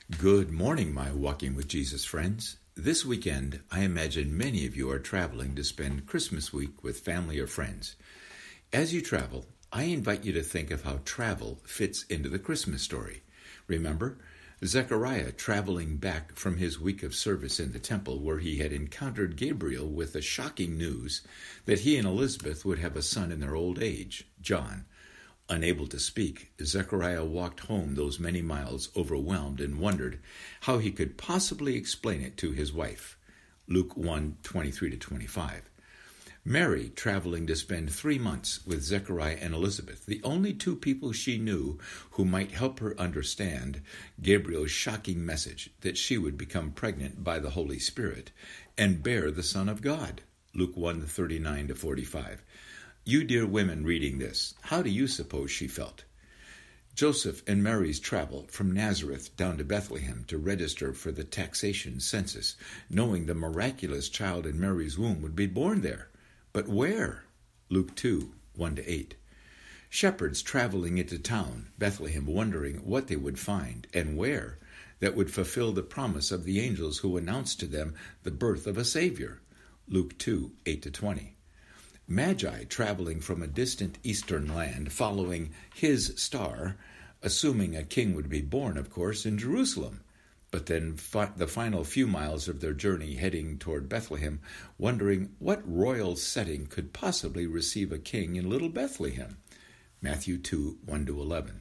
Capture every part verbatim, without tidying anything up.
Good morning, my Walking with Jesus friends. This weekend, I imagine many of you are traveling to spend Christmas week with family or friends. As you travel, I invite you to think of how travel fits into the Christmas story. Remember, Zechariah traveling back from his week of service in the temple where he had encountered Gabriel with the shocking news that he and Elizabeth would have a son in their old age, John. Unable to speak, Zechariah walked home those many miles overwhelmed and wondered how he could possibly explain it to his wife. Luke one, twenty-three to twenty-five. Mary, traveling to spend three months with Zechariah and Elizabeth, the only two people she knew who might help her understand Gabriel's shocking message that she would become pregnant by the Holy Spirit and bear the Son of God. Luke one, thirty-nine to forty-five. You dear women reading this, how do you suppose she felt? Joseph and Mary's travel from Nazareth down to Bethlehem to register for the taxation census, knowing the miraculous child in Mary's womb would be born there. But where? Luke two, one to eight. Shepherds traveling into town, Bethlehem, wondering what they would find and where that would fulfill the promise of the angels who announced to them the birth of a Savior. Luke two, eight to twenty. Magi traveling from a distant eastern land, following his star, assuming a king would be born, of course, in Jerusalem. But then fi- the final few miles of their journey heading toward Bethlehem, wondering what royal setting could possibly receive a king in little Bethlehem. Matthew two, one to eleven.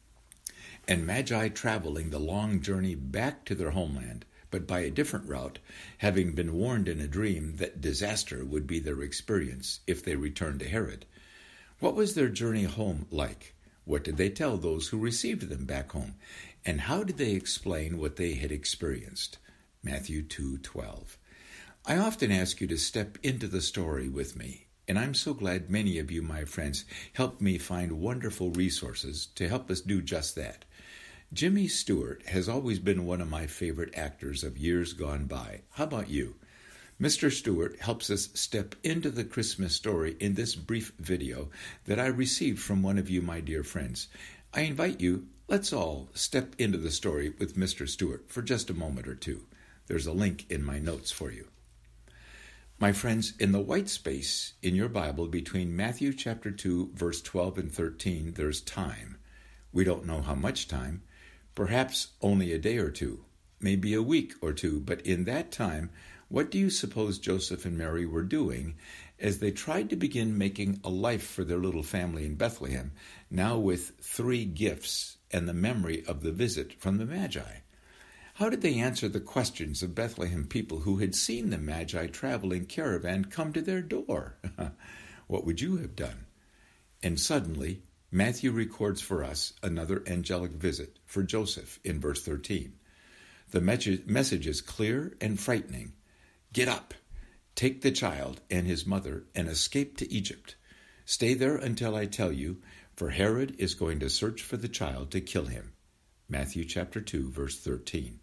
And Magi traveling the long journey back to their homeland, but by a different route, having been warned in a dream that disaster would be their experience if they returned to Herod. What was their journey home like? What did they tell those who received them back home? And how did they explain what they had experienced? Matthew two, twelve. I often ask you to step into the story with me, and I'm so glad many of you, my friends, helped me find wonderful resources to help us do just that. Jimmy Stewart has always been one of my favorite actors of years gone by. How about you? Mister Stewart helps us step into the Christmas story in this brief video that I received from one of you, my dear friends. I invite you, let's all step into the story with Mister Stewart for just a moment or two. There's a link in my notes for you. My friends, in the white space in your Bible between Matthew chapter two, verse twelve and thirteen, there's time. We don't know how much time. Perhaps only a day or two, maybe a week or two, but in that time, what do you suppose Joseph and Mary were doing as they tried to begin making a life for their little family in Bethlehem, now with three gifts and the memory of the visit from the Magi? How did they answer the questions of Bethlehem people who had seen the Magi traveling caravan come to their door? What would you have done? And suddenly, Matthew records for us another angelic visit for Joseph in verse thirteen. The message is clear and frightening. Get up, take the child and his mother, and escape to Egypt. Stay there until I tell you, for Herod is going to search for the child to kill him. Matthew chapter two, verse thirteen.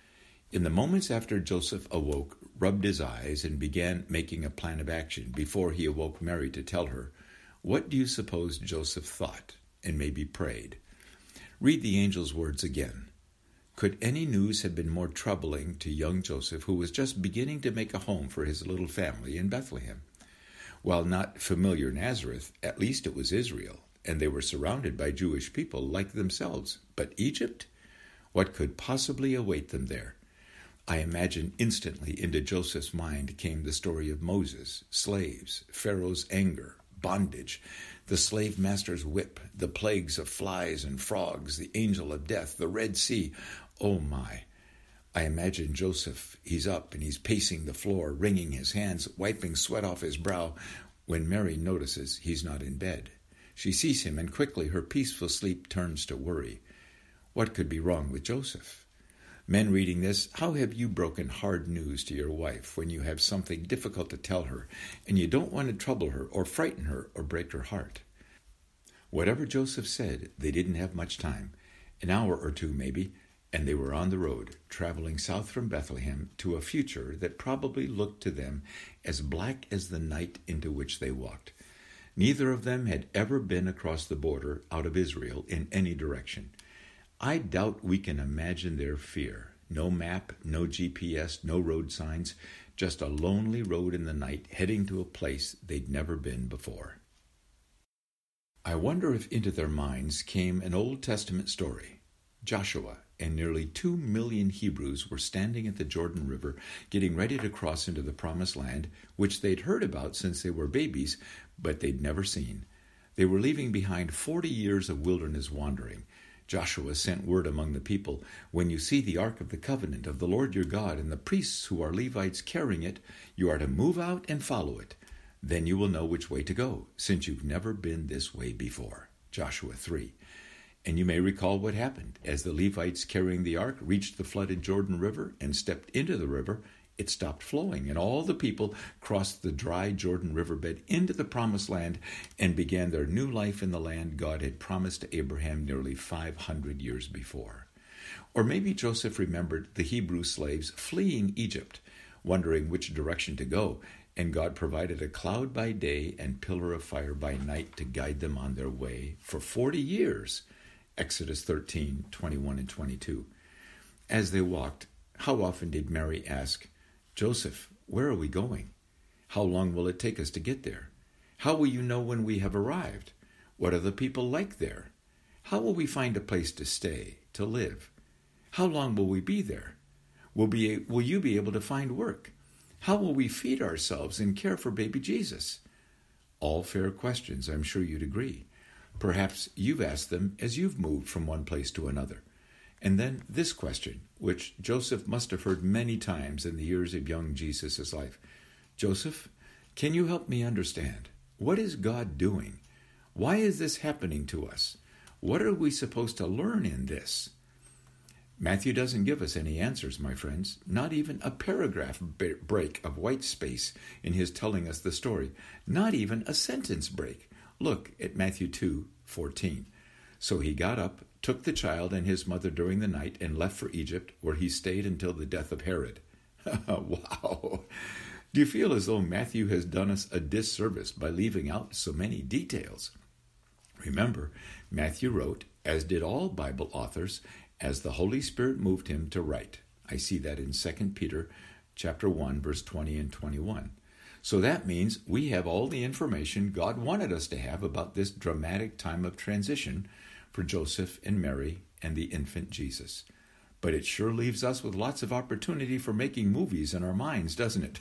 In the moments after Joseph awoke, rubbed his eyes, and began making a plan of action before he awoke Mary to tell her, what do you suppose Joseph thought and maybe prayed? Read the angel's words again. Could any news have been more troubling to young Joseph, who was just beginning to make a home for his little family in Bethlehem? While not familiar Nazareth, at least it was Israel, and they were surrounded by Jewish people like themselves. But Egypt? What could possibly await them there? I imagine instantly into Joseph's mind came the story of Moses, slaves, Pharaoh's anger, bondage, the slave master's whip, the plagues of flies and frogs, the angel of death, the Red Sea. Oh my! I imagine Joseph, he's up and he's pacing the floor, wringing his hands, wiping sweat off his brow, when Mary notices he's not in bed. She sees him, and quickly her peaceful sleep turns to worry. What could be wrong with Joseph? Men reading this, how have you broken hard news to your wife when you have something difficult to tell her and you don't want to trouble her or frighten her or break her heart? Whatever Joseph said, they didn't have much time, an hour or two maybe, and they were on the road, traveling south from Bethlehem to a future that probably looked to them as black as the night into which they walked. Neither of them had ever been across the border out of Israel in any direction. I doubt we can imagine their fear. No map, no G P S, no road signs, just a lonely road in the night heading to a place they'd never been before. I wonder if into their minds came an Old Testament story. Joshua and nearly two million Hebrews were standing at the Jordan River, getting ready to cross into the Promised Land, which they'd heard about since they were babies, but they'd never seen. They were leaving behind forty years of wilderness wandering. Joshua sent word among the people, "When you see the Ark of the Covenant of the Lord your God and the priests who are Levites carrying it, you are to move out and follow it. Then you will know which way to go, since you've never been this way before." Joshua three. And you may recall what happened. As the Levites carrying the ark reached the flooded Jordan River and stepped into the river, it stopped flowing, and all the people crossed the dry Jordan riverbed into the Promised Land and began their new life in the land God had promised to Abraham nearly five hundred years before. Or maybe Joseph remembered the Hebrew slaves fleeing Egypt, wondering which direction to go, and God provided a cloud by day and pillar of fire by night to guide them on their way for forty years. Exodus thirteen, twenty-one and twenty-two. As they walked, how often did Mary ask, "Joseph, where are we going? How long will it take us to get there? How will you know when we have arrived? What are the people like there? How will we find a place to stay, to live? How long will we be there? Will, be, will you be able to find work? How will we feed ourselves and care for baby Jesus?" All fair questions, I'm sure you'd agree. Perhaps you've asked them as you've moved from one place to another. And then this question, which Joseph must have heard many times in the years of young Jesus' life. "Joseph, can you help me understand? What is God doing? Why is this happening to us? What are we supposed to learn in this?" Matthew doesn't give us any answers, my friends, not even a paragraph break of white space in his telling us the story, not even a sentence break. Look at Matthew two fourteen. "So he got up, took the child and his mother during the night, and left for Egypt, where he stayed until the death of Herod." Wow! Do you feel as though Matthew has done us a disservice by leaving out so many details? Remember, Matthew wrote, as did all Bible authors, as the Holy Spirit moved him to write. I see that in Second Peter chapter one, verse twenty and twenty-one. So that means we have all the information God wanted us to have about this dramatic time of transition for Joseph and Mary and the infant Jesus. But it sure leaves us with lots of opportunity for making movies in our minds, doesn't it?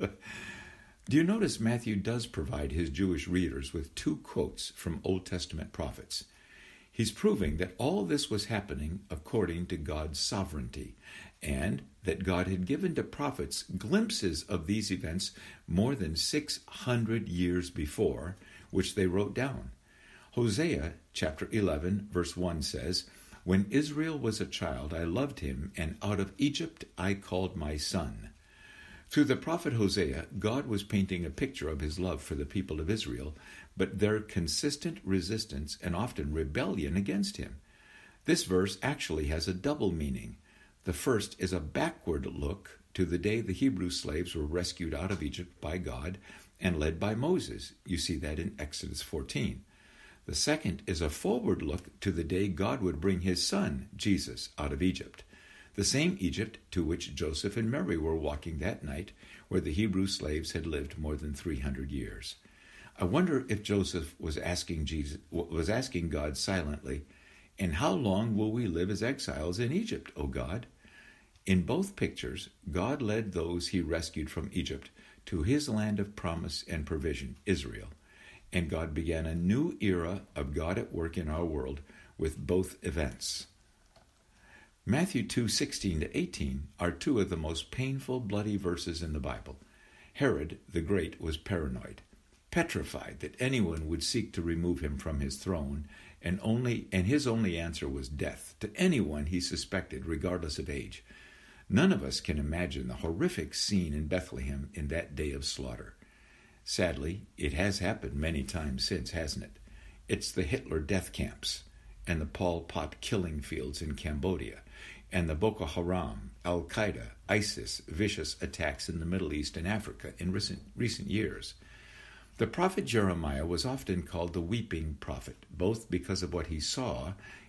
Do you notice Matthew does provide his Jewish readers with two quotes from Old Testament prophets? He's proving that all this was happening according to God's sovereignty, and that God had given to prophets glimpses of these events more than six hundred years before, which they wrote down. Hosea chapter eleven, verse one says, "When Israel was a child, I loved him, and out of Egypt I called my son." Through the prophet Hosea, God was painting a picture of his love for the people of Israel, but their consistent resistance and often rebellion against him. This verse actually has a double meaning. The first is a backward look to the day the Hebrew slaves were rescued out of Egypt by God and led by Moses. You see that in Exodus fourteen. The second is a forward look to the day God would bring his son, Jesus, out of Egypt. The same Egypt to which Joseph and Mary were walking that night, where the Hebrew slaves had lived more than three hundred years. I wonder if Joseph was asking Jesus, was asking God silently, "And how long will we live as exiles in Egypt, O God?" In both pictures, God led those he rescued from Egypt to his land of promise and provision, Israel. And God began a new era of God at work in our world with both events. Matthew two sixteen to eighteen are two of the most painful, bloody verses in the Bible. Herod the Great was paranoid, petrified that anyone would seek to remove him from his throne, and only and his only answer was death to anyone he suspected, regardless of age. None of us can imagine the horrific scene in Bethlehem in that day of slaughter. Sadly, it has happened many times since, hasn't it? It's the Hitler death camps, and the Pol Pot killing fields in Cambodia, and the Boko Haram, Al-Qaeda, ISIS vicious attacks in the Middle East and Africa in recent, recent years. The prophet Jeremiah was often called the weeping prophet, both because of what he saw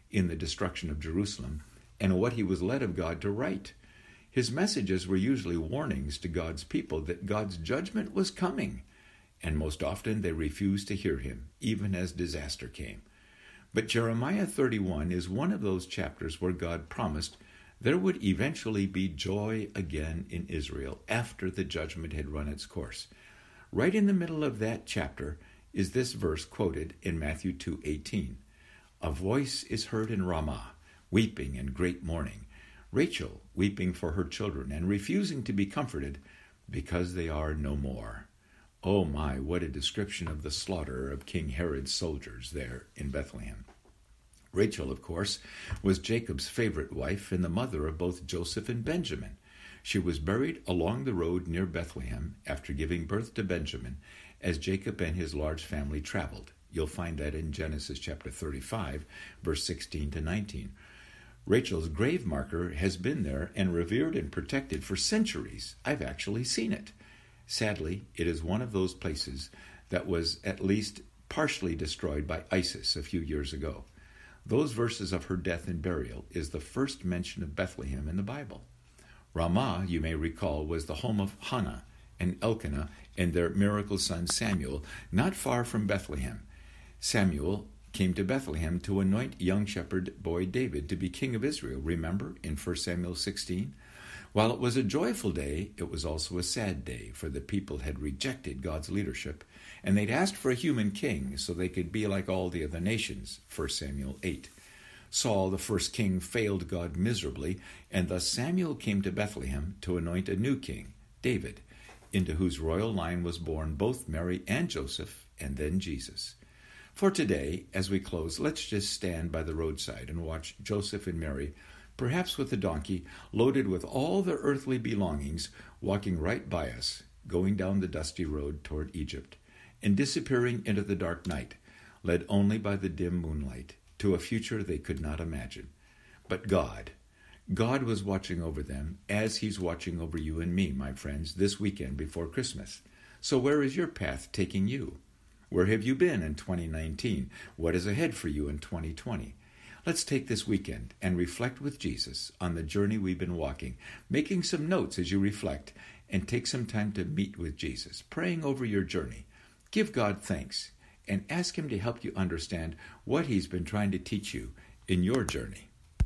in the destruction of Jerusalem and what he was led of God to write. His messages were usually warnings to God's people that God's judgment was coming, and most often they refused to hear him, even as disaster came. But Jeremiah thirty-one is one of those chapters where God promised there would eventually be joy again in Israel after the judgment had run its course. Right in the middle of that chapter is this verse quoted in Matthew two eighteen. A voice is heard in Ramah, weeping and great mourning, Rachel weeping for her children and refusing to be comforted because they are no more. Oh my, what a description of the slaughter of King Herod's soldiers there in Bethlehem. Rachel, of course, was Jacob's favorite wife and the mother of both Joseph and Benjamin. She was buried along the road near Bethlehem after giving birth to Benjamin as Jacob and his large family traveled. You'll find that in Genesis chapter thirty-five, verse sixteen to nineteen. Rachel's grave marker has been there and revered and protected for centuries. I've actually seen it. Sadly, it is one of those places that was at least partially destroyed by ISIS a few years ago. Those verses of her death and burial is the first mention of Bethlehem in the Bible. Ramah, you may recall, was the home of Hannah and Elkanah and their miracle son Samuel, not far from Bethlehem. Samuel came to Bethlehem to anoint young shepherd boy David to be king of Israel, remember, in First Samuel sixteen? While it was a joyful day, it was also a sad day, for the people had rejected God's leadership, and they'd asked for a human king so they could be like all the other nations, First Samuel eight. Saul, the first king, failed God miserably, and thus Samuel came to Bethlehem to anoint a new king, David, into whose royal line was born both Mary and Joseph, and then Jesus. For today, as we close, let's just stand by the roadside and watch Joseph and Mary, perhaps with a donkey, loaded with all their earthly belongings, walking right by us, going down the dusty road toward Egypt, and disappearing into the dark night, led only by the dim moonlight, to a future they could not imagine. But God, God was watching over them as he's watching over you and me, my friends, this weekend before Christmas. So where is your path taking you? Where have you been in twenty nineteen? What is ahead for you in twenty twenty? Let's take this weekend and reflect with Jesus on the journey we've been walking, making some notes as you reflect, and take some time to meet with Jesus, praying over your journey. Give God thanks and ask him to help you understand what he's been trying to teach you in your journey.